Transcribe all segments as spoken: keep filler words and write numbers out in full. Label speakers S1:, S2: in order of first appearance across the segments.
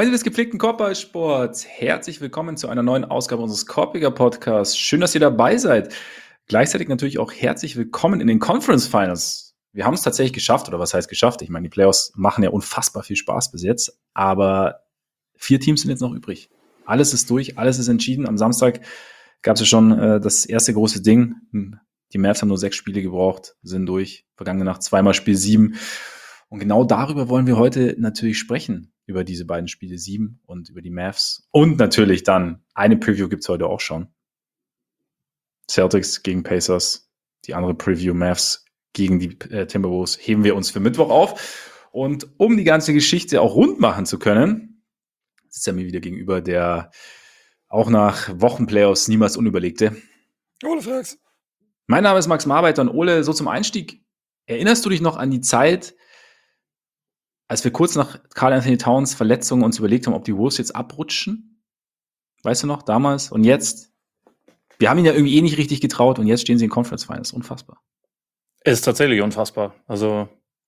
S1: Freunde des gepflegten Korbballsports, herzlich willkommen zu einer neuen Ausgabe unseres Korbiger Podcasts. Schön, dass ihr dabei seid. Gleichzeitig natürlich auch herzlich willkommen in den Conference Finals. Wir haben es tatsächlich geschafft, oder was heißt geschafft? Ich meine, die Playoffs machen ja unfassbar viel Spaß bis jetzt, aber vier Teams sind jetzt noch übrig. Alles ist durch, alles ist entschieden. Am Samstag gab es ja schon äh, das erste große Ding. Die Mavs haben nur sechs Spiele gebraucht, sind durch. Vergangene Nacht zweimal Spiel sieben. Und genau darüber wollen wir heute natürlich sprechen, über diese beiden Spiele sieben und über die Mavs. Und natürlich dann, eine Preview gibt's heute auch schon. Celtics gegen Pacers, die andere Preview Mavs gegen die äh, Timberwolves heben wir uns für Mittwoch auf. Und um die ganze Geschichte auch rund machen zu können, sitzt er mir wieder gegenüber, der auch nach Wochenplayoffs niemals Unüberlegte.
S2: Ole Fax.
S1: Mein Name ist Max Marbeiter und Ole, so zum Einstieg, erinnerst du dich noch an die Zeit, als wir kurz nach Karl Anthony Towns Verletzung uns überlegt haben, ob die Wolves jetzt abrutschen? Weißt du noch, damals? Und jetzt? Wir haben ihn ja irgendwie eh nicht richtig getraut und jetzt stehen sie in Conference Finals. Unfassbar.
S2: Ist tatsächlich unfassbar. Also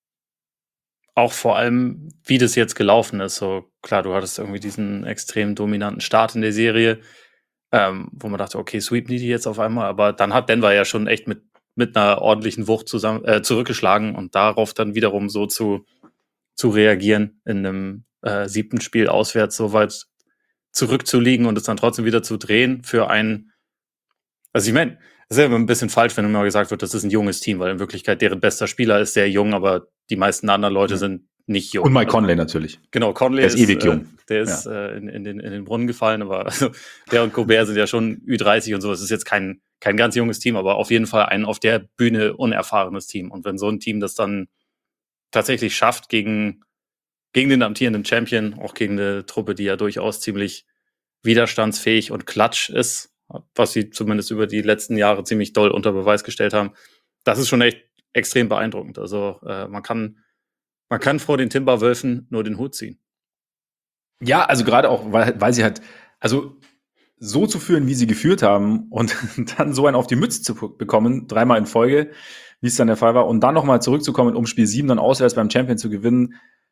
S2: auch vor allem, wie das jetzt gelaufen ist. So klar, du hattest irgendwie diesen extrem dominanten Start in der Serie, ähm, wo man dachte, okay, sweepen die die jetzt auf einmal. Aber dann hat Denver ja schon echt mit, mit einer ordentlichen Wucht zusammen, äh, zurückgeschlagen und darauf dann wiederum so zu, zu reagieren, in einem äh, siebten Spiel auswärts so weit zurückzuliegen und es dann trotzdem wieder zu drehen für ein, also ich meine, es ist ja immer ein bisschen falsch, wenn immer gesagt wird, das ist ein junges Team, weil in Wirklichkeit deren bester Spieler ist sehr jung, aber die meisten anderen Leute
S1: Ja.
S2: sind nicht jung.
S1: Und Mike
S2: also,
S1: Conley natürlich.
S2: Genau, Conley
S1: Der ist ewig jung.
S2: Äh, der ist
S1: Ja.
S2: äh, in, in, den, in den Brunnen gefallen, aber also, der und Gobert sind ja schon Ü dreißig und so. Es ist jetzt kein, kein ganz junges Team, aber auf jeden Fall ein auf der Bühne unerfahrenes Team. Und wenn so ein Team das dann tatsächlich schafft gegen, gegen den amtierenden Champion, auch gegen eine Truppe, die ja durchaus ziemlich widerstandsfähig und klatsch ist, was sie zumindest über die letzten Jahre ziemlich doll unter Beweis gestellt haben, das ist schon echt extrem beeindruckend. Also äh, man kann man kann vor den Timberwölfen nur den Hut ziehen.
S1: Ja, also gerade auch, weil, weil sie halt, also so zu führen, wie sie geführt haben und dann so einen auf die Mütze zu bekommen, dreimal in Folge, wie es dann der Fall war, und dann nochmal zurückzukommen, um Spiel sieben dann auswärts beim Champion zu gewinnen.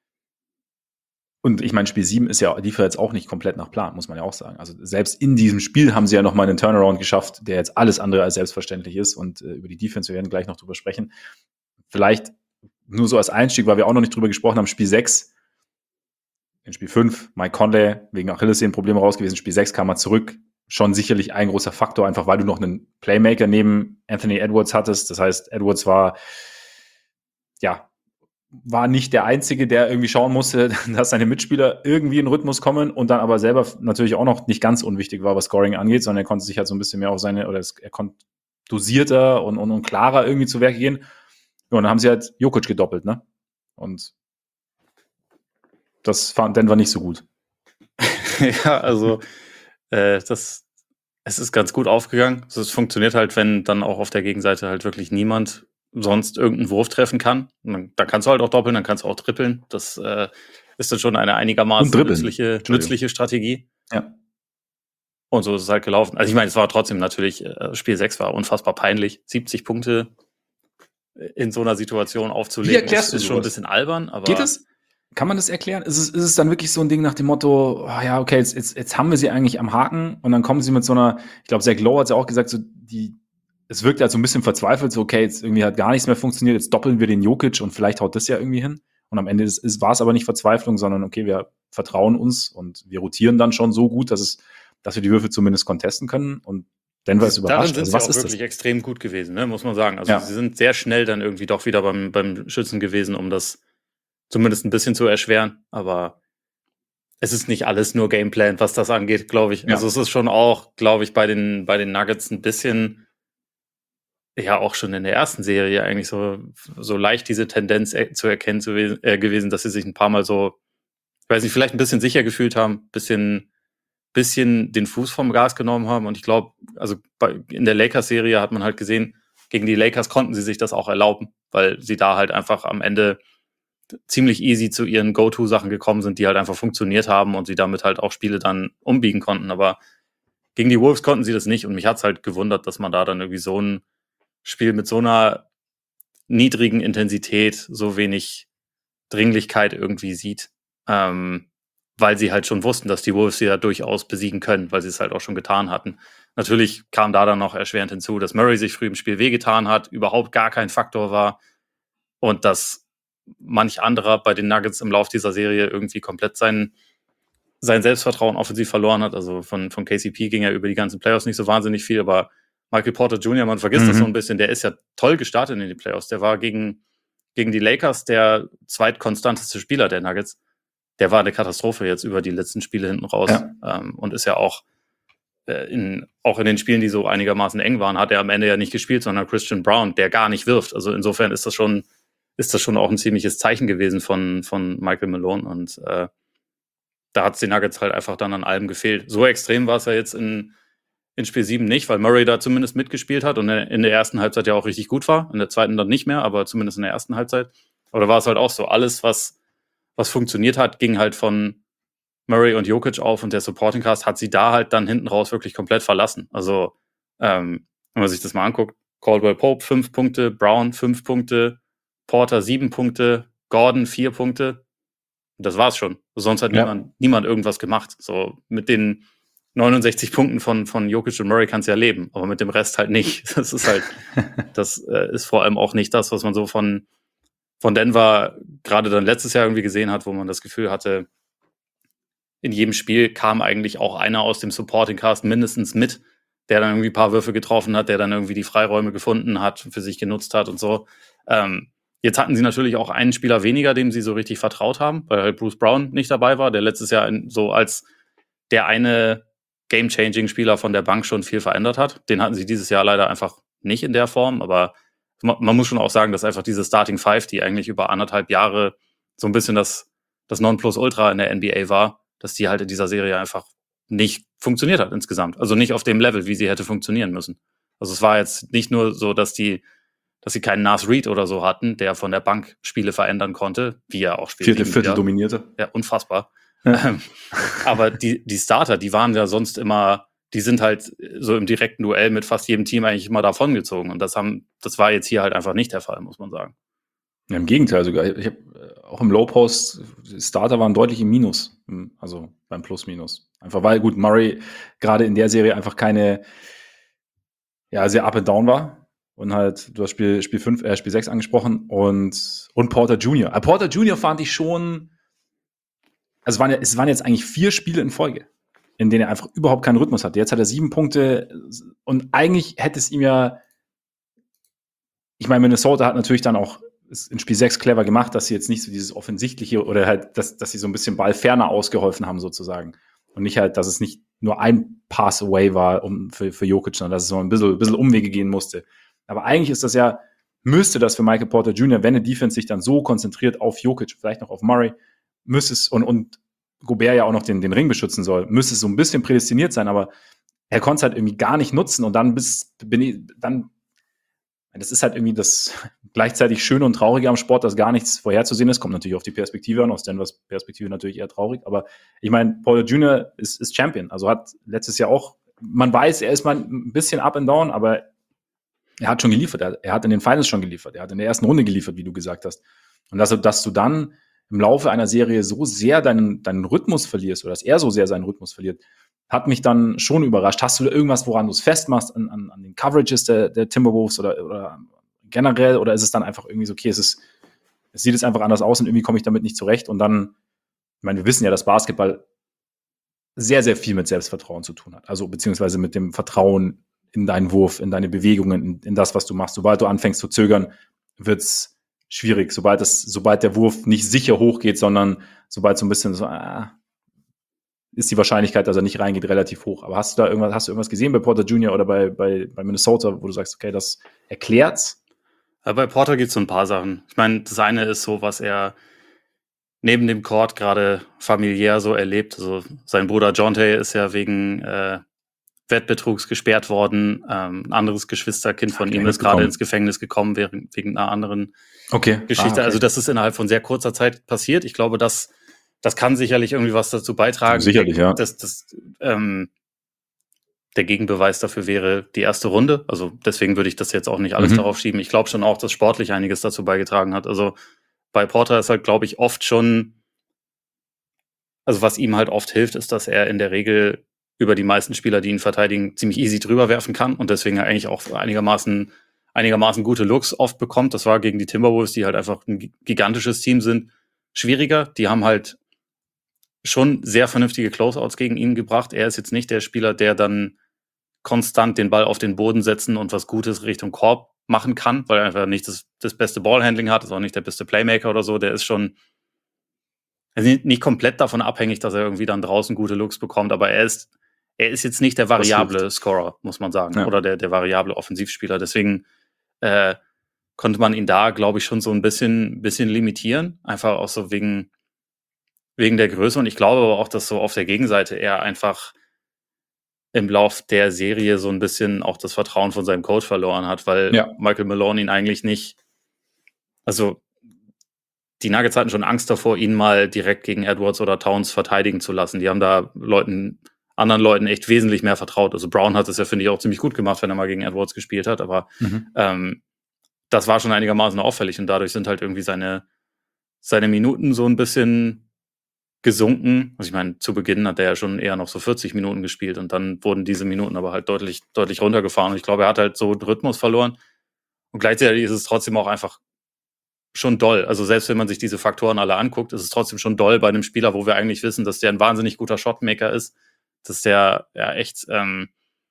S1: Und ich meine, Spiel sieben ist ja, lief ja jetzt auch nicht komplett nach Plan, muss man ja auch sagen. Also selbst in diesem Spiel haben sie ja nochmal einen Turnaround geschafft, der jetzt alles andere als selbstverständlich ist. Und äh, über die Defense, wir werden gleich noch drüber sprechen. Vielleicht nur so als Einstieg, weil wir auch noch nicht drüber gesprochen haben, Spiel sechs, in Spiel fünf, Mike Conley wegen Achillessehnenprobleme raus gewesen. Spiel sechs kam er zurück. Schon sicherlich ein großer Faktor, einfach weil du noch einen Playmaker neben Anthony Edwards hattest. Das heißt, Edwards war, ja, war nicht der Einzige, der irgendwie schauen musste, dass seine Mitspieler irgendwie in Rhythmus kommen und dann aber selber natürlich auch noch nicht ganz unwichtig war, was Scoring angeht, sondern er konnte sich halt so ein bisschen mehr auf seine, oder er konnte dosierter und, und, und klarer irgendwie zu Werke gehen. Ja, und dann haben sie halt Jokic gedoppelt, ne? Und das fand Denver nicht so gut.
S2: Ja, also äh, das, es ist ganz gut aufgegangen. Also es funktioniert halt, wenn dann auch auf der Gegenseite halt wirklich niemand sonst irgendeinen Wurf treffen kann. Und dann, dann kannst du halt auch doppeln, dann kannst du auch trippeln. Das äh, ist dann schon eine einigermaßen nützliche, nützliche Strategie.
S1: Ja.
S2: Und so ist es halt gelaufen. Also ich meine, es war trotzdem natürlich, äh, Spiel sechs war unfassbar peinlich. siebzig Punkte in so einer Situation aufzulegen,
S1: Wie erklärst
S2: ist,
S1: du
S2: ist schon ein
S1: sowas?
S2: bisschen albern. Aber
S1: Geht es? Kann man das erklären? Ist es, ist es dann wirklich so ein Ding nach dem Motto, oh ja, okay, jetzt, jetzt, jetzt haben wir sie eigentlich am Haken und dann kommen sie mit so einer, ich glaube, Zach Lowe hat ja auch gesagt, so die, es wirkt halt so ein bisschen verzweifelt, so okay, jetzt irgendwie hat gar nichts mehr funktioniert, jetzt doppeln wir den Jokic und vielleicht haut das ja irgendwie hin. Und am Ende ist, ist, war es aber nicht Verzweiflung, sondern okay, wir vertrauen uns und wir rotieren dann schon so gut, dass es, dass wir die Würfel zumindest contesten können, und Denver ist überrascht.
S2: darin sind
S1: Also
S2: sie
S1: was
S2: auch
S1: ist
S2: wirklich
S1: das?
S2: extrem gut gewesen, ne? Muss man sagen. Also
S1: Ja.
S2: sie sind sehr schnell dann irgendwie doch wieder beim, beim Schützen gewesen, um das zumindest ein bisschen zu erschweren. Aber es ist nicht alles nur Gameplan, was das angeht, glaube ich.
S1: Ja.
S2: Also es ist schon auch, glaube ich, bei den, bei den Nuggets ein bisschen, ja, auch schon in der ersten Serie eigentlich so, so leicht diese Tendenz er- zu erkennen zu we- äh, gewesen, dass sie sich ein paar Mal so, ich weiß nicht, vielleicht ein bisschen sicher gefühlt haben, bisschen, bisschen den Fuß vom Gas genommen haben. Und ich glaube, also bei, in der Lakers-Serie hat man halt gesehen, gegen die Lakers konnten sie sich das auch erlauben, weil sie da halt einfach am Ende ziemlich easy zu ihren Go-To-Sachen gekommen sind, die halt einfach funktioniert haben und sie damit halt auch Spiele dann umbiegen konnten. Aber gegen die Wolves konnten sie das nicht und mich hat's halt gewundert, dass man da dann irgendwie so ein Spiel mit so einer niedrigen Intensität, so wenig Dringlichkeit irgendwie sieht. Ähm, weil sie halt schon wussten, dass die Wolves sie ja durchaus besiegen können, weil sie es halt auch schon getan hatten. Natürlich kam da dann noch erschwerend hinzu, dass Murray sich früh im Spiel wehgetan hat, überhaupt gar kein Faktor war und dass manch anderer bei den Nuggets im Lauf dieser Serie irgendwie komplett sein, sein Selbstvertrauen offensiv verloren hat. Also von, von K C P ging ja über die ganzen Playoffs nicht so wahnsinnig viel, aber Michael Porter Junior, man vergisst
S1: Mhm.
S2: das so ein bisschen, der ist ja toll gestartet in die Playoffs. Der war gegen, gegen die Lakers der zweitkonstanteste Spieler der Nuggets. Der war eine Katastrophe jetzt über die letzten Spiele hinten raus.
S1: Ja.
S2: Ähm, und ist ja auch äh, in, auch in den Spielen, die so einigermaßen eng waren, hat er am Ende ja nicht gespielt, sondern Christian Brown, der gar nicht wirft. Also insofern ist das schon, ist das schon auch ein ziemliches Zeichen gewesen von, von Michael Malone. Und äh, da hat es den Nuggets halt einfach dann an allem gefehlt. So extrem war es ja jetzt in, in Spiel sieben nicht, weil Murray da zumindest mitgespielt hat und in der ersten Halbzeit ja auch richtig gut war. In der zweiten dann nicht mehr, aber zumindest in der ersten Halbzeit. Aber da war es halt auch so. Alles, was, was funktioniert hat, ging halt von Murray und Jokic auf und der Supporting Cast hat sie da halt dann hinten raus wirklich komplett verlassen. Also, ähm, wenn man sich das mal anguckt, Caldwell Pope fünf Punkte, Brown fünf Punkte, Porter sieben Punkte, Gordon vier Punkte. Das war's schon. Sonst hat
S1: Ja.
S2: niemand, niemand irgendwas gemacht. So mit den neunundsechzig Punkten von, von Jokic und Murray kannst du ja leben, aber mit dem Rest halt nicht. Das ist halt, das äh, ist vor allem auch nicht das, was man so von, von Denver gerade dann letztes Jahr irgendwie gesehen hat, wo man das Gefühl hatte, in jedem Spiel kam eigentlich auch einer aus dem Supporting Cast mindestens mit, der dann irgendwie ein paar Würfe getroffen hat, der dann irgendwie die Freiräume gefunden hat, für sich genutzt hat und so. Ähm, jetzt hatten sie natürlich auch einen Spieler weniger, dem sie so richtig vertraut haben, weil halt Bruce Brown nicht dabei war, der letztes Jahr in, so als der eine Game-Changing-Spieler von der Bank schon viel verändert hat. Den hatten sie dieses Jahr leider einfach nicht in der Form, aber man, man muss schon auch sagen, dass einfach diese Starting Five, die eigentlich über anderthalb Jahre so ein bisschen das, das Nonplusultra in der N B A war, dass die halt in dieser Serie einfach nicht funktioniert hat insgesamt. Also nicht auf dem Level, wie sie hätte funktionieren müssen. Also es war jetzt nicht nur so, dass die, dass sie keinen Nas Reed oder so hatten, der von der Bank Spiele verändern konnte, wie er auch spielt.
S1: Vierte Viertel dominierte.
S2: Ja, unfassbar.
S1: Ja.
S2: Ähm, aber die, die Starter, die waren ja sonst immer, die sind halt so im direkten Duell mit fast jedem Team eigentlich immer davongezogen. Und das haben, das war jetzt hier halt einfach nicht der Fall, muss man sagen.
S1: Ja, im Gegenteil sogar. Ich habe auch im Low Post, die Starter waren deutlich im Minus, also beim Plus-Minus. Einfach weil, gut, Murray gerade in der Serie einfach keine, ja, sehr up and down war. Und halt, du hast Spiel, Spiel fünf, äh, Spiel sechs angesprochen und, und Porter Junior Aber Porter Junior fand ich schon, also es waren, ja, es waren jetzt eigentlich vier Spiele in Folge, in denen er einfach überhaupt keinen Rhythmus hatte. Jetzt hat er sieben Punkte und eigentlich hätte es ihm ja, ich meine, Minnesota hat natürlich dann auch ist in Spiel sechs clever gemacht, dass sie jetzt nicht so dieses offensichtliche oder halt, dass, dass sie so ein bisschen Ball ferner ausgeholfen haben sozusagen. Und nicht halt, dass es nicht nur ein Pass-Away war um, für, für Jokic, sondern dass es so ein bisschen, ein bisschen Umwege gehen musste. Aber eigentlich ist das ja, müsste das für Michael Porter Junior, wenn eine Defense sich dann so konzentriert auf Jokic, vielleicht noch auf Murray, müsste es, und, und Gobert ja auch noch den, den Ring beschützen soll, müsste es so ein bisschen prädestiniert sein, aber er konnte es halt irgendwie gar nicht nutzen und dann bis, bin ich, dann, das ist halt irgendwie das gleichzeitig Schöne und Traurige am Sport, dass gar nichts vorherzusehen ist. Kommt natürlich auf die Perspektive an, aus Denvers Perspektive natürlich eher traurig. Aber ich meine, Porter Junior ist, ist Champion. Also hat letztes Jahr auch, man weiß, er ist mal ein bisschen up and down, aber er hat schon geliefert. Er, er hat in den Finals schon geliefert. Er hat in der ersten Runde geliefert, wie du gesagt hast. Und dass, dass du dann im Laufe einer Serie so sehr deinen, deinen Rhythmus verlierst oder dass er so sehr seinen Rhythmus verliert, hat mich dann schon überrascht. Hast du da irgendwas, woran du es festmachst, an, an, an den Coverages der, der Timberwolves oder, oder generell? Oder ist es dann einfach irgendwie so, okay, es, ist, es sieht jetzt einfach anders aus und irgendwie komme ich damit nicht zurecht. Und dann, ich meine, wir wissen ja, dass Basketball sehr, sehr viel mit Selbstvertrauen zu tun hat. Also beziehungsweise mit dem Vertrauen in deinen Wurf, in deine Bewegungen, in, in das, was du machst. Sobald du anfängst zu zögern, wird es schwierig. Sobald, es, sobald der Wurf nicht sicher hochgeht, sondern sobald so ein bisschen so, ah, ist die Wahrscheinlichkeit, dass er nicht reingeht, relativ hoch. Aber hast du da irgendwas, hast du irgendwas gesehen bei Porter Junior oder bei, bei, bei Minnesota, wo du sagst, okay, das erklärt's?
S2: Ja, bei Porter gibt es so ein paar Sachen. Ich meine, das eine ist so, was er neben dem Court gerade familiär so erlebt. Also sein Bruder Jonte ist ja wegen äh, Wettbetrugs gesperrt worden. Ähm, ein anderes Geschwisterkind von ihm ist gerade ins Gefängnis gekommen wegen, wegen einer anderen
S1: okay.
S2: Geschichte.
S1: Ah, okay.
S2: Also das ist innerhalb von sehr kurzer Zeit passiert. Ich glaube, das, das kann sicherlich irgendwie was dazu beitragen.
S1: Sicherlich, ja.
S2: Das, das, ähm, der Gegenbeweis dafür wäre die erste Runde. Also deswegen würde ich das jetzt auch nicht alles mhm. darauf schieben. Ich glaube schon auch, dass sportlich einiges dazu beigetragen hat. Also bei Porter ist halt, glaube ich, oft schon also was ihm halt oft hilft, ist, dass er in der Regel über die meisten Spieler, die ihn verteidigen, ziemlich easy drüber werfen kann und deswegen eigentlich auch einigermaßen, einigermaßen gute Looks oft bekommt. Das war gegen die Timberwolves, die halt einfach ein gigantisches Team sind, schwieriger. Die haben halt schon sehr vernünftige Closeouts gegen ihn gebracht. Er ist jetzt nicht der Spieler, der dann konstant den Ball auf den Boden setzen und was Gutes Richtung Korb machen kann, weil er einfach nicht das, das beste Ballhandling hat, ist auch nicht der beste Playmaker oder so. Der ist schon also nicht, nicht komplett davon abhängig, dass er irgendwie dann draußen gute Looks bekommt, aber er ist, er ist jetzt nicht der variable Scorer, muss man sagen,
S1: Ja.
S2: oder der, der variable Offensivspieler. Deswegen äh, konnte man ihn da, glaube ich, schon so ein bisschen, bisschen limitieren, einfach auch so wegen, wegen der Größe. Und ich glaube aber auch, dass so auf der Gegenseite er einfach im Lauf der Serie so ein bisschen auch das Vertrauen von seinem Coach verloren hat, weil
S1: Ja.
S2: Michael Malone ihn eigentlich nicht, also die Nuggets hatten schon Angst davor, ihn mal direkt gegen Edwards oder Towns verteidigen zu lassen. Die haben da Leuten, anderen Leuten echt wesentlich mehr vertraut. Also Brown hat es ja, finde ich, auch ziemlich gut gemacht, wenn er mal gegen Edwards gespielt hat, aber
S1: Mhm.
S2: ähm, das war schon einigermaßen auffällig und dadurch sind halt irgendwie seine, seine Minuten so ein bisschen gesunken. Also ich meine, zu Beginn hat er ja schon eher noch so vierzig Minuten gespielt und dann wurden diese Minuten aber halt deutlich, deutlich runtergefahren. Und ich glaube, er hat halt so den Rhythmus verloren. Und gleichzeitig ist es trotzdem auch einfach schon doll. Also selbst wenn man sich diese Faktoren alle anguckt, ist es trotzdem schon doll bei einem Spieler, wo wir eigentlich wissen, dass der ein wahnsinnig guter Shotmaker ist, dass der ja echt ähm,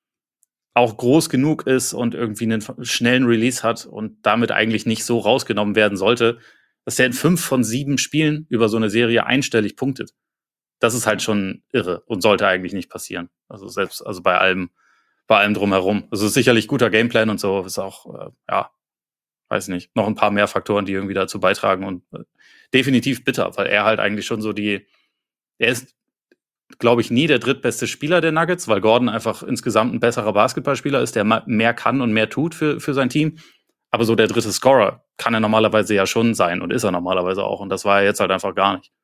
S2: auch groß genug ist und irgendwie einen schnellen Release hat und damit eigentlich nicht so rausgenommen werden sollte, dass der in fünf von sieben Spielen über so eine Serie einstellig punktet. Das ist halt schon irre und sollte eigentlich nicht passieren. Also selbst, also bei allem, bei allem drumherum. Also es ist sicherlich guter Gameplan und so, ist auch, äh, ja, weiß nicht, noch ein paar mehr Faktoren, die irgendwie dazu beitragen und äh, definitiv bitter, weil er halt eigentlich schon so die, er ist, glaube ich, nie der drittbeste Spieler der Nuggets, weil Gordon einfach insgesamt ein besserer Basketballspieler ist, der mehr kann und mehr tut für, für sein Team. Aber so der dritte Scorer kann er normalerweise ja schon sein und ist er normalerweise auch. Und das war er jetzt halt einfach gar nicht.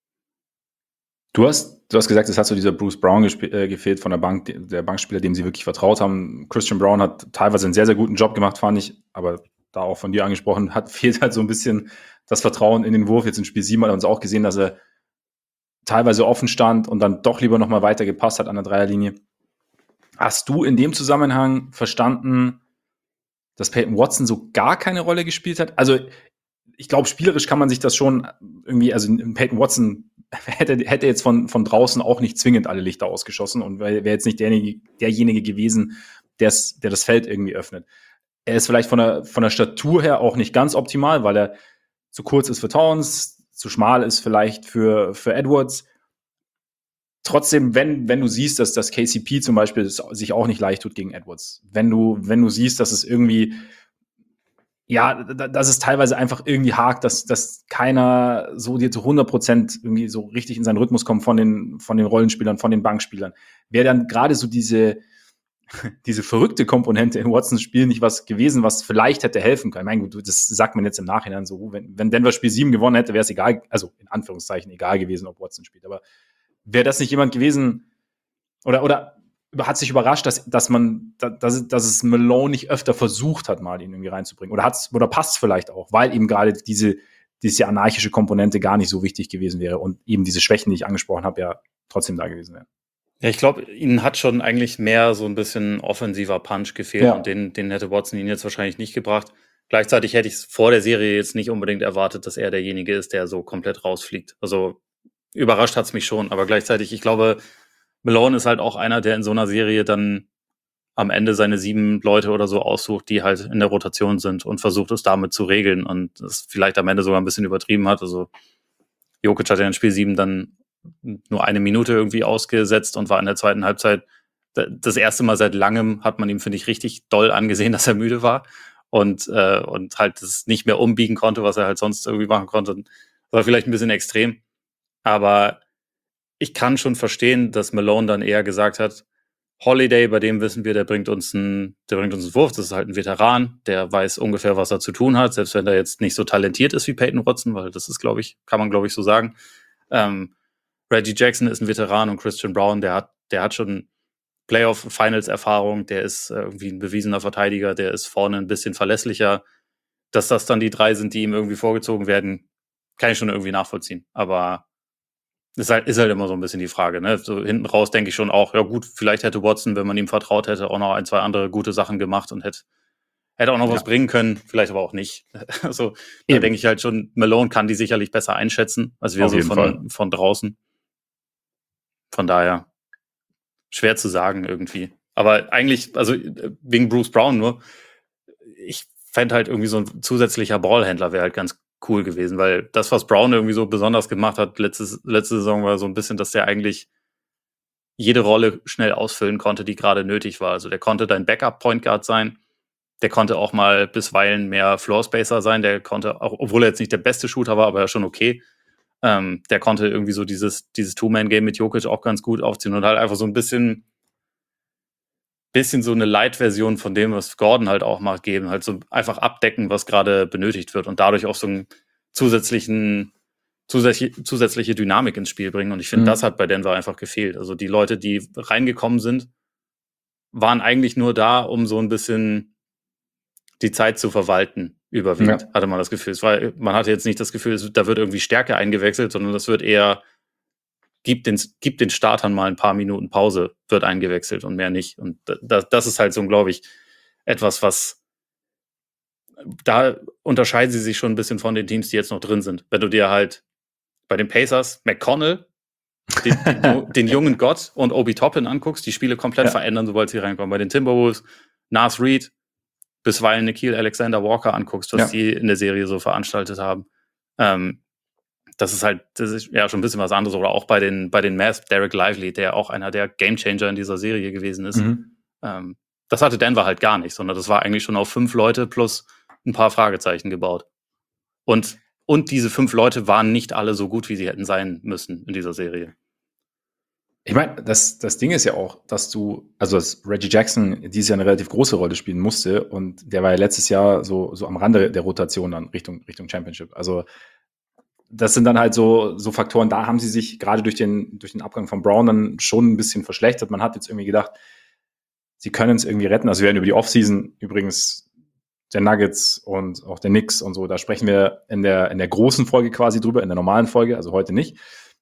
S1: Du hast, du hast gesagt, es hat so dieser Bruce Brown äh, gefehlt von der Bank, der Bankspieler, dem sie wirklich vertraut haben. Christian Brown hat teilweise einen sehr, sehr guten Job gemacht, fand ich, aber da auch von dir angesprochen, hat, fehlt halt so ein bisschen das Vertrauen in den Wurf. Jetzt in Spiel sieben hat er uns auch gesehen, dass er teilweise offen stand und dann doch lieber nochmal weiter gepasst hat an der Dreierlinie. Hast du in dem Zusammenhang verstanden, dass Peyton Watson so gar keine Rolle gespielt hat? Also ich glaube, spielerisch kann man sich das schon irgendwie, also Peyton Watson hätte, hätte jetzt von, von draußen auch nicht zwingend alle Lichter ausgeschossen und wäre jetzt nicht derjenige, derjenige gewesen, der's, der das Feld irgendwie öffnet. Er ist vielleicht von der, von der Statur her auch nicht ganz optimal, weil er zu kurz ist für Towns, zu schmal ist vielleicht für, für Edwards. Trotzdem, wenn, wenn du siehst, dass das K C P zum Beispiel sich auch nicht leicht tut gegen Edwards, wenn du, wenn du siehst, dass es irgendwie ja, dass es teilweise einfach irgendwie hakt, dass, dass keiner so dir zu hundert Prozent irgendwie so richtig in seinen Rhythmus kommt von den, von den Rollenspielern, von den Bankspielern. Wäre dann gerade so diese, diese verrückte Komponente in Watsons Spiel nicht was gewesen, was vielleicht hätte helfen können. Ich meine, gut, das sagt man jetzt im Nachhinein so. Wenn, wenn Denver Spiel sieben gewonnen hätte, wäre es egal, also in Anführungszeichen egal gewesen, ob Watson spielt. Aber wäre das nicht jemand gewesen, oder, oder hat sich überrascht, dass, dass man, dass, dass es Malone nicht öfter versucht hat, mal ihn irgendwie reinzubringen. Oder hat's, oder passt es vielleicht auch, weil eben gerade diese, diese anarchische Komponente gar nicht so wichtig gewesen wäre und eben diese Schwächen, die ich angesprochen habe, ja trotzdem da gewesen wären.
S2: Ja, ich glaube, ihnen hat schon eigentlich mehr so ein bisschen offensiver Punch gefehlt
S1: Ja.
S2: und den, den hätte Watson ihn jetzt wahrscheinlich nicht gebracht. Gleichzeitig hätte ich es vor der Serie jetzt nicht unbedingt erwartet, dass er derjenige ist, der so komplett rausfliegt. Also überrascht hat's mich schon, aber gleichzeitig, ich glaube, Malone ist halt auch einer, der in so einer Serie dann am Ende seine sieben Leute oder so aussucht, die halt in der Rotation sind und versucht es damit zu regeln und es vielleicht am Ende sogar ein bisschen übertrieben hat. Also Jokic hat ja in Spiel sieben dann nur eine Minute irgendwie ausgesetzt und war in der zweiten Halbzeit das erste Mal seit langem, hat man ihm, finde ich, richtig doll angesehen, dass er müde war und, äh, und halt das nicht mehr umbiegen konnte, was er halt sonst irgendwie machen konnte. Das war vielleicht ein bisschen extrem, aber ich kann schon verstehen, dass Malone dann eher gesagt hat, Holiday, bei dem wissen wir, der bringt uns einen, der bringt uns einen Wurf, das ist halt ein Veteran, der weiß ungefähr, was er zu tun hat, selbst wenn er jetzt nicht so talentiert ist wie Peyton Watson, weil das ist, glaube ich, kann man, glaube ich, so sagen. Ähm, Reggie Jackson ist ein Veteran und Christian Brown, der hat, der hat schon Playoff-Finals-Erfahrung, der ist irgendwie ein bewiesener Verteidiger, der ist vorne ein bisschen verlässlicher. Dass das dann die drei sind, die ihm irgendwie vorgezogen werden, kann ich schon irgendwie nachvollziehen. Aber Ist halt, ist halt immer so ein bisschen die Frage, ne? So hinten raus denke ich schon auch, ja gut, vielleicht hätte Watson, wenn man ihm vertraut hätte, auch noch ein, zwei andere gute Sachen gemacht und hätte, hätte auch noch
S1: Ja.
S2: was bringen können, vielleicht aber auch nicht. Also da
S1: Eben.
S2: denke ich halt schon, Malone kann die sicherlich besser einschätzen, als wir
S1: Auf
S2: so
S1: jeden Fall.
S2: von, von draußen. Von daher schwer zu sagen irgendwie. Aber eigentlich, also äh, wegen Bruce Brown nur, ich fände halt irgendwie so ein zusätzlicher Ballhändler wäre halt ganz cool gewesen, weil das, was Brown irgendwie so besonders gemacht hat letzte, letzte Saison, war so ein bisschen, dass der eigentlich jede Rolle schnell ausfüllen konnte, die gerade nötig war. Also der konnte dein Backup-Point Guard sein, der konnte auch mal bisweilen mehr Floor-Spacer sein, der konnte, auch, obwohl er jetzt nicht der beste Shooter war, aber ja schon okay, ähm, der konnte irgendwie so dieses, dieses Two-Man-Game mit Jokic auch ganz gut aufziehen und halt einfach so ein bisschen bisschen so eine Light-Version von dem, was Gordon halt auch macht, geben. Halt so einfach abdecken, was gerade benötigt wird und dadurch auch so einen zusätzlichen, zusätzliche, zusätzliche Dynamik ins Spiel bringen. Und ich finde,
S1: Mhm.
S2: das hat bei Denver einfach gefehlt. Also die Leute, die reingekommen sind, waren eigentlich nur da, um so ein bisschen die Zeit zu verwalten, überwiegend,
S1: Ja.
S2: hatte man das Gefühl. Es war, man hatte jetzt nicht das Gefühl, es- da wird irgendwie Stärke eingewechselt, sondern das wird eher gibt den, gibt den Startern mal ein paar Minuten Pause, wird eingewechselt und mehr nicht. Und das, das ist halt so, glaube ich, etwas, was da unterscheiden sie sich schon ein bisschen von den Teams, die jetzt noch drin sind. Wenn du dir halt bei den Pacers McConnell, den, den, den jungen Gott und Obi Toppin anguckst, die Spiele komplett
S1: Ja.
S2: verändern, sobald sie reinkommen. Bei den Timberwolves, Nas Reed, bisweilen Nikhil Alexander Walker anguckst, was
S1: Ja.
S2: die in der Serie so veranstaltet haben. Ähm, das ist halt, das ist ja schon ein bisschen was anderes. Oder auch bei den, bei den Mavs, Derek Lively, der auch einer der Gamechanger in dieser Serie gewesen ist.
S1: Mhm.
S2: Ähm, das hatte Denver halt gar nicht, sondern das war eigentlich schon auf fünf Leute plus ein paar Fragezeichen gebaut. Und, und diese fünf Leute waren nicht alle so gut, wie sie hätten sein müssen in dieser Serie.
S1: Ich meine, das, das Ding ist ja auch, dass du, also dass Reggie Jackson dieses Jahr eine relativ große Rolle spielen musste und der war ja letztes Jahr so, so am Rande der Rotation dann Richtung, Richtung Championship. Also das sind dann halt so, so Faktoren, da haben sie sich gerade durch den, durch den Abgang von Brown dann schon ein bisschen verschlechtert. Man hat jetzt irgendwie gedacht, sie können es irgendwie retten. Also wir werden über die Offseason übrigens der Nuggets und auch der Knicks und so, da sprechen wir in der, in der großen Folge quasi drüber, in der normalen Folge, also heute nicht.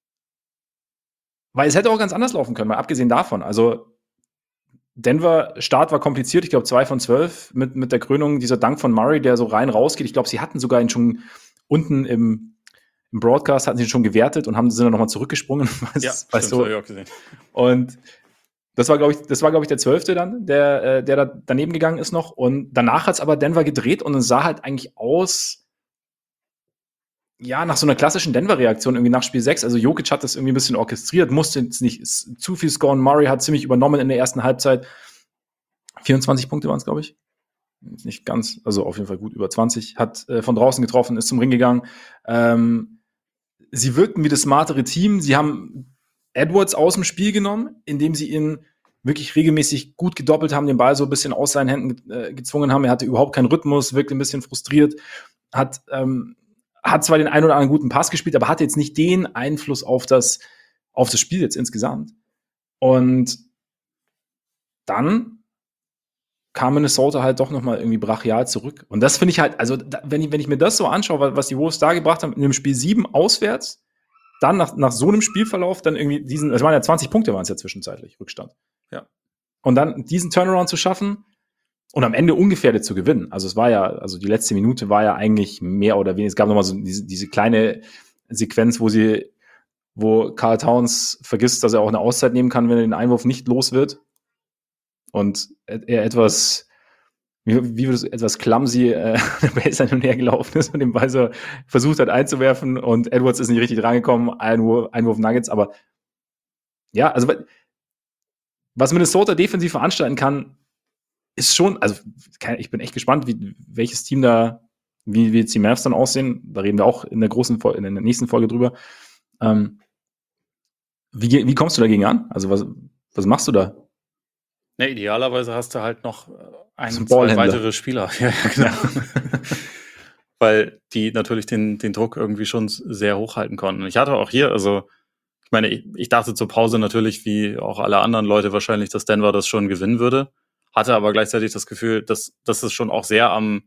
S1: Weil es hätte auch ganz anders laufen können, mal abgesehen davon. Also Denver Start war kompliziert, ich glaube zwei von zwölf mit, mit der Krönung, dieser Dank von Murray, der so rein rausgeht. Ich glaube, sie hatten sogar ihn schon unten im, im Broadcast, hatten sie ihn schon gewertet und haben, sind dann nochmal zurückgesprungen.
S2: Ja,
S1: weißt,
S2: stimmt,
S1: weißt du?
S2: habe ich auch gesehen.
S1: Und das war, glaube ich, das war, glaube ich, der zwölfte dann, der, äh, der da daneben gegangen ist noch. Und danach hat es aber Denver gedreht und es sah halt eigentlich aus, ja, nach so einer klassischen Denver-Reaktion irgendwie nach Spiel sechs. Also Jokic hat das irgendwie ein bisschen orchestriert, musste jetzt nicht zu viel scoren. Murray hat ziemlich übernommen in der ersten Halbzeit. vierundzwanzig Punkte waren es, glaube ich. Nicht ganz, also auf jeden Fall gut über zwanzig. Hat äh, von draußen getroffen, ist zum Ring gegangen. Ähm, sie wirkten wie das smartere Team. Sie haben Edwards aus dem Spiel genommen, indem sie ihn wirklich regelmäßig gut gedoppelt haben, den Ball so ein bisschen aus seinen Händen äh, gezwungen haben. Er hatte überhaupt keinen Rhythmus, wirkte ein bisschen frustriert, hat ähm, hat zwar den einen oder anderen guten Pass gespielt, aber hat jetzt nicht den Einfluss auf das, auf das Spiel jetzt insgesamt. Und dann kam Minnesota halt doch nochmal irgendwie brachial zurück. Und das finde ich halt, also da, wenn, ich, wenn ich mir das so anschaue, was die Wolves da gebracht haben, in dem Spiel sieben auswärts, dann nach, nach so einem Spielverlauf, dann irgendwie diesen, es waren ja zwanzig Punkte, waren es ja zwischenzeitlich, Rückstand.
S2: Ja.
S1: Und dann diesen Turnaround zu schaffen und am Ende ungefährdet zu gewinnen. Also es war ja, also die letzte Minute war ja eigentlich mehr oder weniger, es gab nochmal so diese, diese kleine Sequenz, wo sie, wo Karl Towns vergisst, dass er auch eine Auszeit nehmen kann, wenn er den Einwurf nicht los wird. Und er etwas, wie, wie das, etwas clumsy äh, der Baseline hin und her gelaufen ist und den Ball so versucht hat einzuwerfen und Edwards ist nicht richtig drangekommen, Einwurf, Einwurf Nuggets, aber ja, also was Minnesota defensiv veranstalten kann, ist schon, also ich bin echt gespannt, wie, welches Team da, wie, wie jetzt die Mavs dann aussehen. Da reden wir auch in der großen Folge, in der nächsten Folge drüber. Ähm, wie, wie kommst du dagegen an? Also was, was machst du da?
S2: Ne, idealerweise hast du halt noch ein,
S1: ein
S2: zwei weitere Spieler. Ja, genau. Ja. Weil die natürlich den, den Druck irgendwie schon sehr hochhalten konnten. Ich hatte auch hier, also ich meine, ich, ich dachte zur Pause natürlich, wie auch alle anderen Leute wahrscheinlich, dass Denver das schon gewinnen würde. Hatte aber gleichzeitig das Gefühl, dass, dass es schon auch sehr am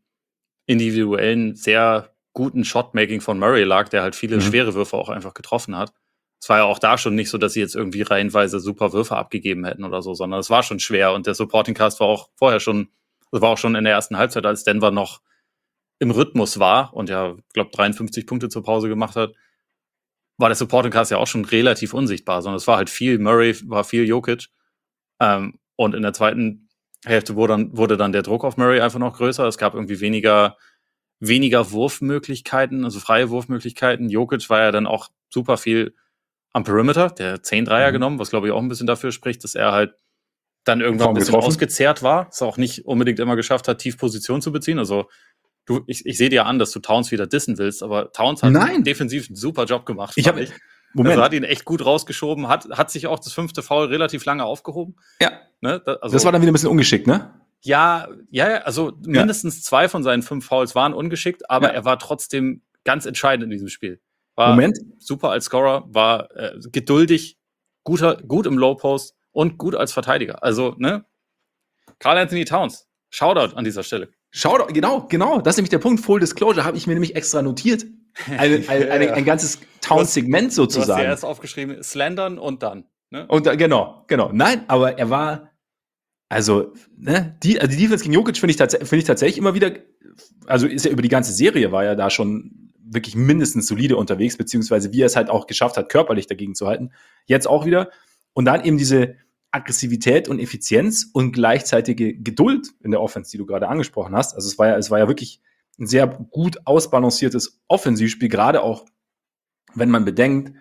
S2: individuellen, sehr guten Shotmaking von Murray lag, der halt viele
S1: Mhm.
S2: schwere Würfe auch einfach getroffen hat. Es war ja auch da schon nicht so, dass sie jetzt irgendwie reihenweise super Würfe abgegeben hätten oder so, sondern es war schon schwer. Und der Supporting Cast war auch vorher schon, das war auch schon in der ersten Halbzeit, als Denver noch im Rhythmus war und ja, ich glaube, dreiundfünfzig Punkte zur Pause gemacht hat, war der Supporting Cast ja auch schon relativ unsichtbar, sondern es war halt viel Murray, war viel Jokic. Ähm, und in der zweiten Hälfte wurde dann, wurde dann der Druck auf Murray einfach noch größer. Es gab irgendwie weniger, weniger Wurfmöglichkeiten, also freie Wurfmöglichkeiten. Jokic war ja dann auch super viel am Perimeter, der zehn Dreier mhm. genommen, was glaube ich auch ein bisschen dafür spricht, dass er halt dann irgendwann ein bisschen getroffen. ausgezehrt war, es auch nicht unbedingt immer geschafft hat, tief Position zu beziehen. Also du, ich, ich sehe dir an, dass du Towns wieder dissen willst, aber Towns hat
S1: Nein.
S2: defensiv einen super Job gemacht.
S1: Ich habe
S2: Moment. Also hat ihn echt gut rausgeschoben, hat, hat sich auch das fünfte Foul relativ lange aufgehoben.
S1: Ja.
S2: Ne? Da, also,
S1: das war dann wieder ein bisschen ungeschickt, ne?
S2: Ja, ja, also ja. mindestens zwei von seinen fünf Fouls waren ungeschickt, aber ja. er war trotzdem ganz entscheidend in diesem Spiel. War
S1: Moment.
S2: super als Scorer, war äh, geduldig, guter, gut im Low Post und gut als Verteidiger. Also, ne? Karl Anthony Towns, Shoutout an dieser Stelle.
S1: Shoutout, genau, genau. Das ist nämlich der Punkt. Full Disclosure habe ich mir nämlich extra notiert. Eine, eine, eine, ein ganzes Towns-Segment sozusagen. Du hast
S2: ja erst aufgeschrieben, slandern und dann. Ne?
S1: Und da, genau, genau. Nein, aber er war, also, ne, die, also die Defense gegen Jokic finde ich, tats- find ich tatsächlich immer wieder, also ist ja über die ganze Serie, war ja da schon wirklich mindestens solide unterwegs, beziehungsweise wie er es halt auch geschafft hat, körperlich dagegen zu halten. Jetzt auch wieder. Und dann eben diese Aggressivität und Effizienz und gleichzeitige Geduld in der Offense, die du gerade angesprochen hast. Also es war ja, es war ja wirklich ein sehr gut ausbalanciertes Offensivspiel, gerade auch, wenn man bedenkt,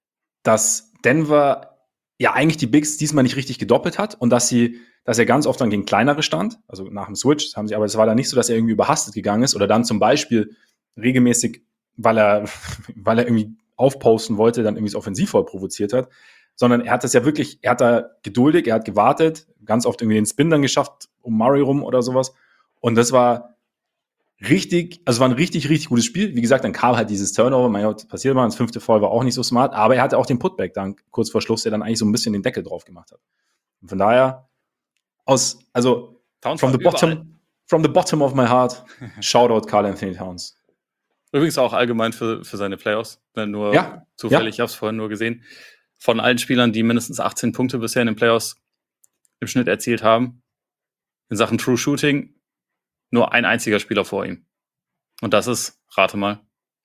S1: dass Denver ja eigentlich die Bigs diesmal nicht richtig gedoppelt hat und dass sie, dass er ganz oft dann gegen kleinere stand, also nach dem Switch haben sie, aber es war dann nicht so, dass er irgendwie überhastet gegangen ist oder dann zum Beispiel regelmäßig, weil er, weil er irgendwie aufposten wollte, dann irgendwie das Offensivfoul provoziert hat, sondern er hat das ja wirklich, er hat da geduldig, er hat gewartet, ganz oft irgendwie den Spin dann geschafft, um Murray rum oder sowas. Und das war richtig, also war ein richtig, richtig gutes Spiel. Wie gesagt, dann kam halt dieses Turnover, mein Gott, passiert mal, das fünfte Foul war auch nicht so smart, aber er hatte auch den Putback dann kurz vor Schluss, der dann eigentlich so ein bisschen den Deckel drauf gemacht hat. Und von daher, aus, also,
S2: Towns
S1: from the bottom, from the bottom of my heart, Shoutout Karl Anthony Towns.
S2: Übrigens auch allgemein für, für seine Playoffs, nur
S1: ja,
S2: zufällig,
S1: ja.
S2: ich habe es vorhin nur gesehen, von allen Spielern, die mindestens achtzehn Punkte bisher in den Playoffs im Schnitt erzielt haben, in Sachen True Shooting, nur ein einziger Spieler vor ihm. Und das ist, rate mal.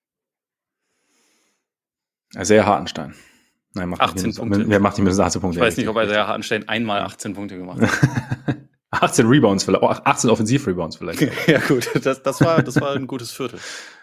S1: Sehr Hartenstein. Nein, macht
S2: achtzehn
S1: nicht
S2: Punkte.
S1: Wer macht nicht mit achtzehn Punkte?
S2: Ich weiß nicht, ob er sehr Hartenstein einmal achtzehn Punkte gemacht hat.
S1: achtzehn Rebounds vielleicht, achtzehn Offensiv-Rebounds vielleicht.
S2: Ja gut, das, das, war, das war ein gutes Viertel.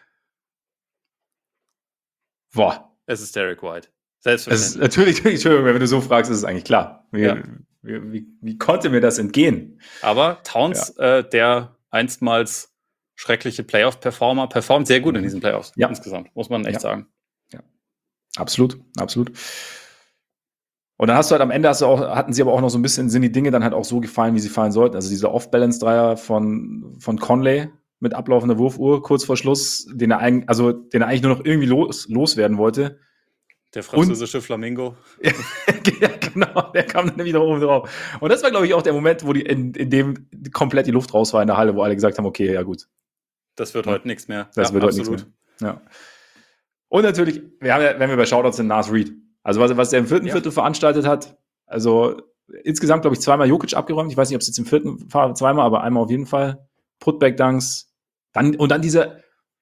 S1: Boah.
S2: Es ist Derek White. Selbstverständlich.
S1: Es ist, natürlich, Entschuldigung, wenn du so fragst, ist es eigentlich klar. Wie,
S2: ja.
S1: wie, wie, wie konnte mir das entgehen?
S2: Aber Towns, ja. äh, der einstmals schreckliche Playoff-Performer, performt sehr gut mhm. in diesen Playoffs.
S1: Ja.
S2: Insgesamt, muss man echt
S1: ja.
S2: sagen.
S1: Ja. Absolut, absolut. Und dann hast du halt am Ende hast du auch, hatten sie aber auch noch so ein bisschen, sind die Dinge dann halt auch so gefallen, wie sie fallen sollten. Also dieser Off-Balance-Dreier von, von Conley mit ablaufender Wurfuhr kurz vor Schluss, den er eigentlich, also den er eigentlich nur noch irgendwie los, loswerden wollte.
S2: Der französische und, Flamingo.
S1: ja, genau, der kam dann wieder oben drauf. Und das war, glaube ich, auch der Moment, wo die in, in dem komplett die Luft raus war in der Halle, wo alle gesagt haben, okay, ja gut.
S2: Das wird ja. heute nichts mehr.
S1: Das
S2: ja,
S1: wird
S2: absolut.
S1: heute nichts mehr. Ja. Und natürlich, wir haben ja, wenn wir bei Shoutouts sind, Nas Reed. Also was, was er im vierten ja. Viertel veranstaltet hat, also insgesamt, glaube ich, zweimal Jokic abgeräumt. Ich weiß nicht, ob es jetzt im vierten war, zweimal, aber einmal auf jeden Fall. Putback-Dunks. Dann, und dann diese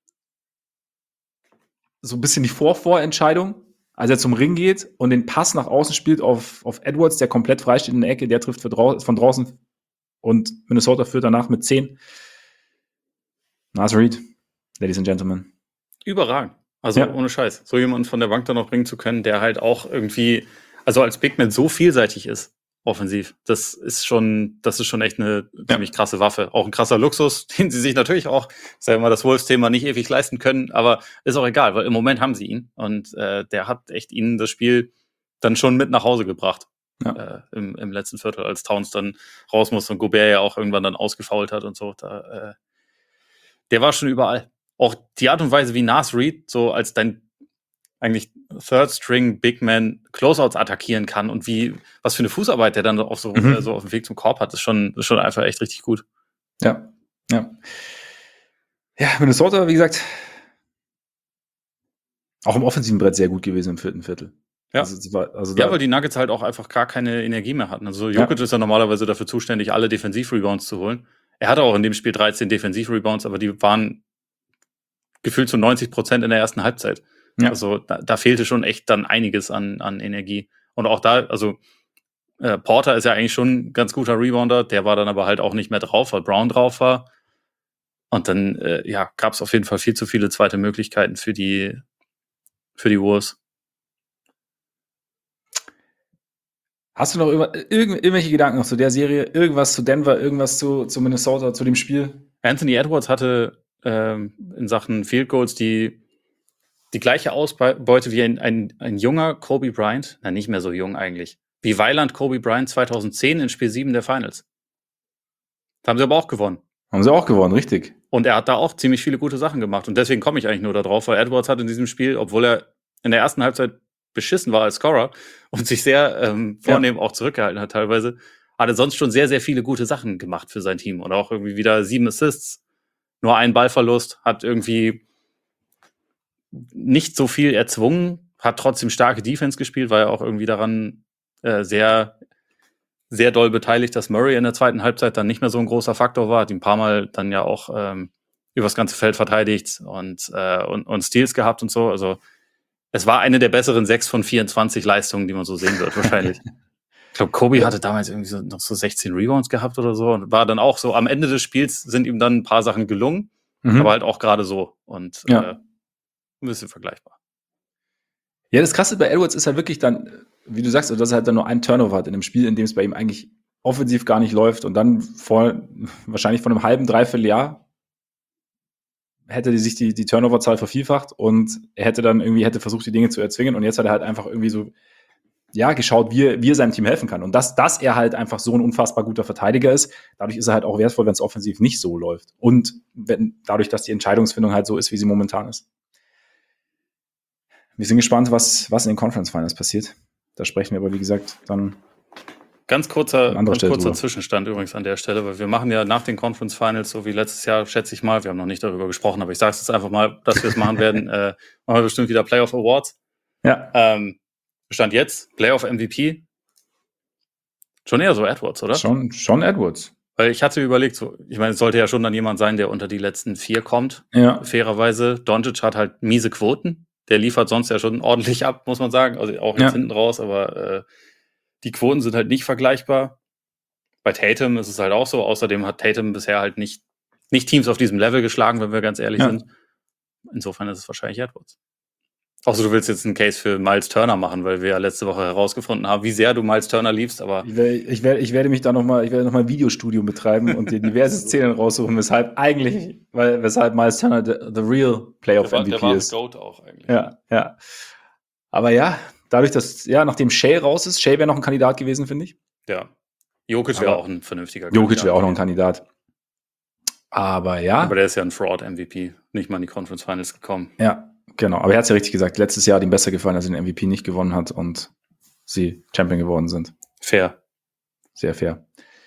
S1: so ein bisschen die Vor-Vorentscheidung, als er zum Ring geht und den Pass nach außen spielt auf, auf Edwards, der komplett frei steht in der Ecke, der trifft für drau- von draußen und Minnesota führt danach mit zehn. Nas Reed, Ladies and Gentlemen.
S2: Überragend. Also ja. ohne Scheiß. So jemanden von der Bank da noch bringen zu können, der halt auch irgendwie, also als Big Man so vielseitig ist, offensiv. Das ist schon, das ist schon echt eine ja. ziemlich krasse Waffe. Auch ein krasser Luxus, den sie sich natürlich auch, sagen wir mal, das Wolves-Thema nicht ewig leisten können, aber ist auch egal, weil im Moment haben sie ihn und äh, der hat echt ihnen das Spiel dann schon mit nach Hause gebracht. Ja. Äh, im, im letzten Viertel, als Towns dann raus musste und Gobert ja auch irgendwann dann ausgefault hat und so. Da, äh, der war schon überall. Auch die Art und Weise, wie Nas Reed so als dein eigentlich Third-String Big Man Closeouts attackieren kann und wie, was für eine Fußarbeit der dann auf so, mhm. äh, so auf dem Weg zum Korb hat, ist schon, ist schon einfach echt richtig gut.
S1: Ja, ja. Ja, Minnesota, wie gesagt, auch im offensiven Brett sehr gut gewesen im vierten Viertel.
S2: Ja.
S1: Also, das war, also
S2: Ja,
S1: da,
S2: weil die Nuggets halt auch einfach gar keine Energie mehr hatten. Also Jokic ist ja normalerweise dafür zuständig, alle Defensiv-Rebounds zu holen. Er hatte auch in dem Spiel dreizehn Defensiv-Rebounds, aber die waren gefühlt zu neunzig Prozent in der ersten Halbzeit.
S1: Ja.
S2: Also da, da fehlte schon echt dann einiges an, an Energie. Und auch da, also äh, Porter ist ja eigentlich schon ein ganz guter Rebounder, der war dann aber halt auch nicht mehr drauf, weil Brown drauf war. Und dann äh, ja, gab es auf jeden Fall viel zu viele zweite Möglichkeiten für die, für die Wolves.
S1: Hast du noch irgendw- irgendw- irgendwelche Gedanken noch zu der Serie? Irgendwas zu Denver, irgendwas zu, zu Minnesota, zu dem Spiel?
S2: Anthony Edwards hatte ähm, in Sachen Field Goals die, die gleiche Ausbeute wie ein, ein, ein junger Kobe Bryant, na nicht mehr so jung eigentlich, wie Weiland Kobe Bryant zweitausendzehn in Spiel sieben der Finals. Das haben sie aber auch gewonnen.
S1: Haben sie auch gewonnen, richtig.
S2: Und er hat da auch ziemlich viele gute Sachen gemacht. Und deswegen komme ich eigentlich nur darauf, weil Edwards hat in diesem Spiel, obwohl er in der ersten Halbzeit beschissen war als Scorer und sich sehr ähm, vornehm ja. auch zurückgehalten hat teilweise, hat er sonst schon sehr, sehr viele gute Sachen gemacht für sein Team. Und auch irgendwie wieder sieben Assists, nur einen Ballverlust, hat irgendwie nicht so viel erzwungen, hat trotzdem starke Defense gespielt, war ja auch irgendwie daran äh, sehr, sehr doll beteiligt, dass Murray in der zweiten Halbzeit dann nicht mehr so ein großer Faktor war, hat ihn ein paar Mal dann ja auch ähm, übers ganze Feld verteidigt und, äh, und, und Steals gehabt und so. Also es war eine der besseren sechs von vierundzwanzig Leistungen, die man so sehen wird, wahrscheinlich. Ich glaube, Kobe ja. hatte damals irgendwie so, noch so sechzehn Rebounds gehabt oder so und war dann auch so, am Ende des Spiels sind ihm dann ein paar Sachen gelungen, mhm. aber halt auch gerade so und ja. äh, ein bisschen vergleichbar.
S1: Ja, das Krasse bei Edwards ist halt wirklich dann, wie du sagst, dass er halt dann nur einen Turnover hat in einem Spiel, in dem es bei ihm eigentlich offensiv gar nicht läuft und dann vor, wahrscheinlich vor einem halben, dreiviertel Jahr hätte die sich die, die Turnover-Zahl vervielfacht und er hätte dann irgendwie, hätte versucht, die Dinge zu erzwingen und jetzt hat er halt einfach irgendwie so, ja, geschaut, wie er, wie er seinem Team helfen kann. Und dass, dass er halt einfach so ein unfassbar guter Verteidiger ist, dadurch ist er halt auch wertvoll, wenn es offensiv nicht so läuft. Und wenn, dadurch, dass die Entscheidungsfindung halt so ist, wie sie momentan ist. Wir sind gespannt, was, was in den Conference Finals passiert. Da sprechen wir aber, wie gesagt, dann
S2: Ganz kurzer, ganz kurzer Zwischenstand übrigens an der Stelle, weil wir machen ja nach den Conference Finals, so wie letztes Jahr, schätze ich mal, wir haben noch nicht darüber gesprochen, aber ich sage es jetzt einfach mal, dass wir es machen werden, äh, machen wir bestimmt wieder Playoff Awards.
S1: Ja.
S2: Ähm, Stand jetzt, Playoff M V P, schon eher so Edwards, oder?
S1: Schon, schon Edwards.
S2: Weil ich hatte überlegt, so, ich meine, es sollte ja schon dann jemand sein, der unter die letzten vier kommt,
S1: ja.
S2: fairerweise. Doncic hat halt miese Quoten, der liefert sonst ja schon ordentlich ab, muss man sagen, also auch jetzt ja. hinten raus, aber äh, die Quoten sind halt nicht vergleichbar. Bei Tatum ist es halt auch so. Außerdem hat Tatum bisher halt nicht, nicht Teams auf diesem Level geschlagen, wenn wir ganz ehrlich ja. sind. Insofern ist es wahrscheinlich Edwards. Außer du willst jetzt einen Case für Miles Turner machen, weil wir ja letzte Woche herausgefunden haben, wie sehr du Miles Turner liebst. Aber
S1: ich, werde, ich, werde, ich werde mich da nochmal, ich werde nochmal ein Videostudium betreiben und dir diverse Szenen raussuchen, weshalb eigentlich, weil, weshalb Miles Turner the, the real Playoff M V P
S2: der war
S1: ist.
S2: Der war Goat auch eigentlich.
S1: Ja, ja. Aber ja, dadurch, dass, ja, nachdem Shea raus ist, Shea wäre noch ein Kandidat gewesen, finde ich.
S2: Ja. Jokic wäre auch ein vernünftiger Kandidat.
S1: Jokic wäre auch noch ein Kandidat. Aber ja.
S2: Aber der ist ja ein Fraud-M V P. Nicht mal in die Conference Finals gekommen.
S1: Ja, genau. Aber er hat es ja richtig gesagt. Letztes Jahr hat ihm besser gefallen, als er den M V P nicht gewonnen hat und sie Champion geworden sind.
S2: Fair.
S1: Sehr fair.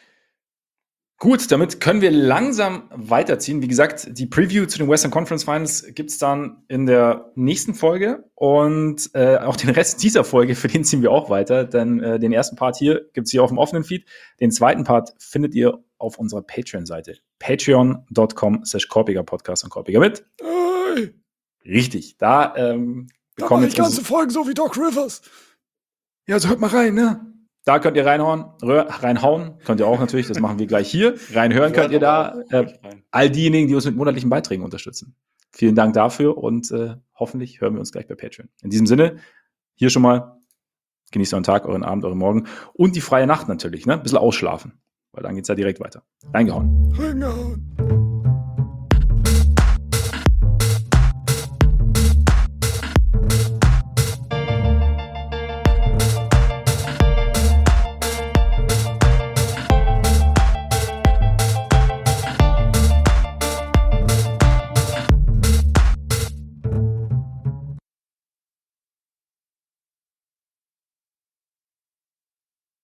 S1: Gut, damit können wir langsam weiterziehen. Wie gesagt, die Preview zu den Western Conference Finals gibt es dann in der nächsten Folge und äh, auch den Rest dieser Folge, für den ziehen wir auch weiter, denn äh, den ersten Part hier gibt es hier auf dem offenen Feed. Den zweiten Part findet ihr auf unserer Patreon-Seite. patreon.com slash Korpiger Podcast und Korpiger mit.
S3: Hey.
S1: Richtig, da ähm,
S3: bekommen wir die ganze Folgen so wie Doc Rivers.
S1: Ja, also hört mal rein, ne? Da könnt ihr reinhauen, reinhauen, könnt ihr auch natürlich, das machen wir gleich hier. Reinhören könnt ihr da. Äh, all diejenigen, die uns mit monatlichen Beiträgen unterstützen. Vielen Dank dafür und äh, hoffentlich hören wir uns gleich bei Patreon. In diesem Sinne, hier schon mal, genießt euren Tag, euren Abend, euren Morgen und die freie Nacht natürlich, ne? Ein bisschen ausschlafen, weil dann geht's ja direkt weiter. Reingehauen.
S3: Reingehauen.